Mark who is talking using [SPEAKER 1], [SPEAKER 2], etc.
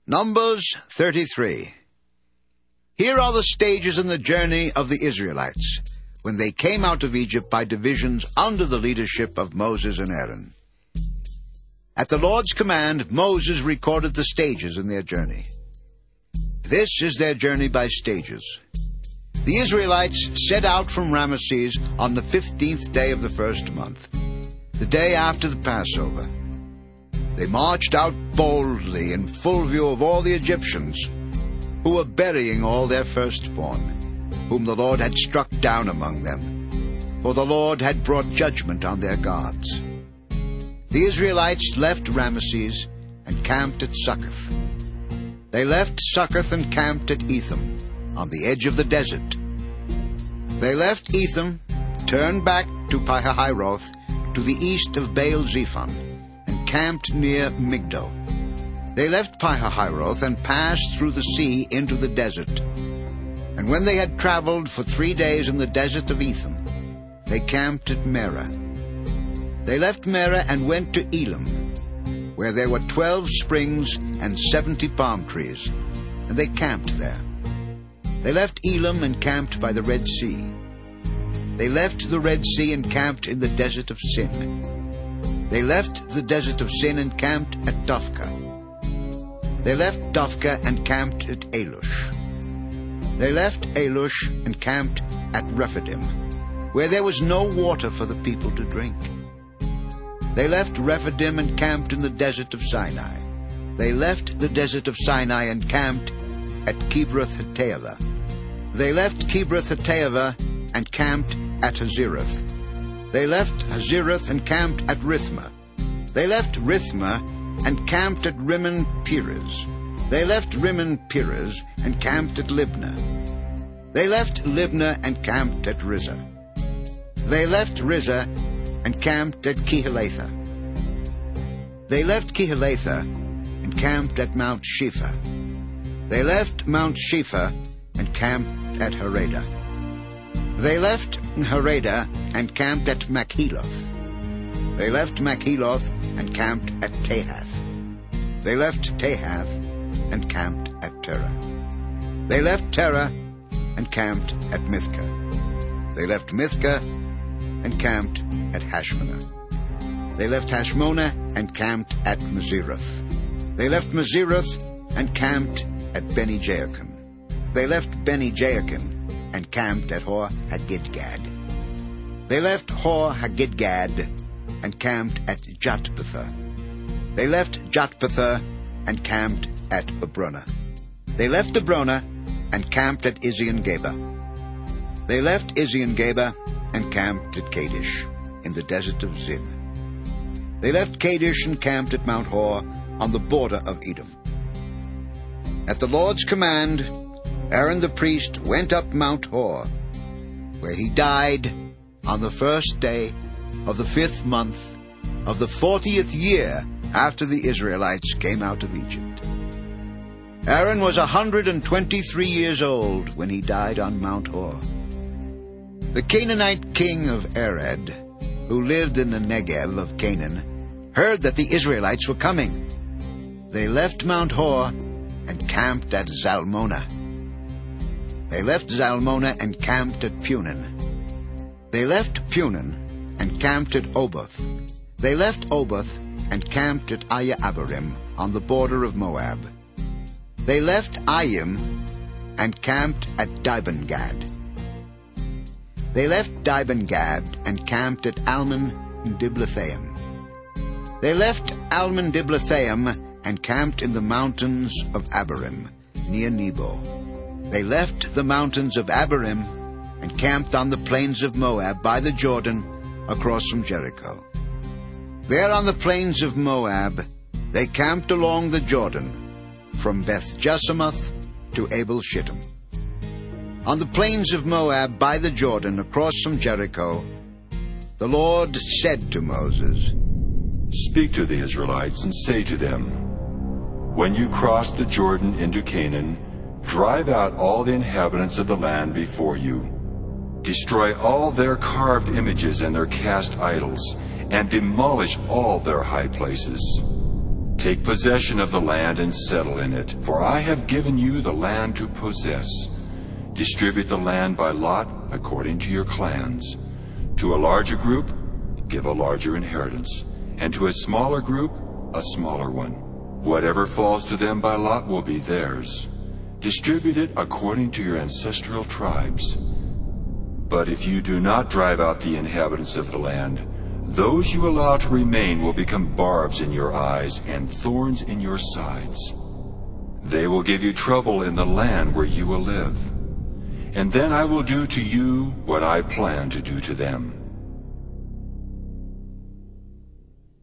[SPEAKER 1] Numbers 33. Here are the stages in the journey of the Israelites, when they came out of Egypt by divisions under the leadership of Moses and Aaron. At the Lord's command, Moses recorded the stages in their journey. This is their journey by stages. The Israelites set out from Ramesses on the 15th day of the first month, the day after the Passover. They marched out boldly in full view of all the Egyptians, who were burying all their firstborn, whom the Lord had struck down among them, for the Lord had brought judgment on their gods. The Israelites left Ramesses and camped at Succoth. They left Succoth and camped at Etham, on the edge of the desert. They left Etham, turned back to Pihahiroth, to the east of Baal-zephon, and camped near Migdol. They left Pihahiroth and passed through the sea into the desert. And when they had traveled for 3 days in the desert of Etham, they camped at Merah. They left Merah and went to Elim, where there were 12 springs and 70 palm trees, and they camped there. They left Elim and camped by the Red Sea. They left the Red Sea and camped in the desert of Sin. They left the desert of Sin and camped at Dophkah. They left Dophkah and camped at Alush. They left Alush and camped at Rephidim, where there was no water for the people to drink. They left Rephidim and camped in the desert of Sinai. They left the desert of Sinai and camped at Kibroth-Hattaavah. They left Kibroth-Hattaavah and camped at Hazeroth. They left Hazeroth and camped at Rithmah. They left Rithmah and camped at Rimmon-Perez. They left Rimmon-Perez and camped at Libnah. They left Libnah and camped at Rizah. They left Rizah and camped at Kehelatha. They left Kehelatha and camped at Mount Shepha. They left Mount Shepha and camped at Harada. They left Harada and camped at Makheloth. They left Makheloth and camped at Tahath. They left Tahath and camped at Terah. They left Terah and camped at Mithkah. They left Mithkah and camped at Hashmonah. They left Hashmonah and camped at Mazeroth. They left Mazeroth and camped at Beni-Jaakon. They left Beni-Jaakon and camped at Hor-Haggidgad. They left Hor-Haggidgad and camped at Jotbathah. They left Jotbathah and camped at Abrona. They left Abrona and camped at Ezion-Geber. They left Ezion-Geber and camped at Kadesh, in the desert of Zin. They left Kadesh and camped at Mount Hor, on the border of Edom. At the Lord's command, Aaron the priest went up Mount Hor, where he died on the first day of the 5th month of the 40th year after the Israelites came out of Egypt. Aaron was 123 years old when he died on Mount Hor. The Canaanite king of Arad, who lived in the Negev of Canaan, heard that the Israelites were coming. They left Mount Hor and camped at Zalmonah. They left Zalmonah and camped at Punon. They left Punon and camped at Oboth. They left Oboth and camped at Aya-Abarim on the border of Moab. They left Ayim and camped at Dibon-Gad. They left Dibon-Gad and camped at Almon-Diblathaim. They left Almon-Diblathaim and camped in the mountains of Abarim, near Nebo. They left the mountains of Abarim and camped on the plains of Moab by the Jordan across from Jericho. There on the plains of Moab they camped along the Jordan from Beth-Jesimoth to Abel-Shittim. On the plains of Moab by the Jordan across from Jericho, the Lord said to Moses,
[SPEAKER 2] "Speak to the Israelites and say to them, when you cross the Jordan into Canaan, drive out all the inhabitants of the land before you. Destroy all their carved images and their cast idols, and demolish all their high places. Take possession of the land and settle in it, for I have given you the land to possess. Distribute the land by lot according to your clans. To a larger group, give a larger inheritance, and to a smaller group, a smaller one. Whatever falls to them by lot will be theirs. Distribute it according to your ancestral tribes. But if you do not drive out the inhabitants of the land, those you allow to remain will become barbs in your eyes and thorns in your sides. They will give you trouble in the land where you will live. And then I will do to you what I plan to do to them.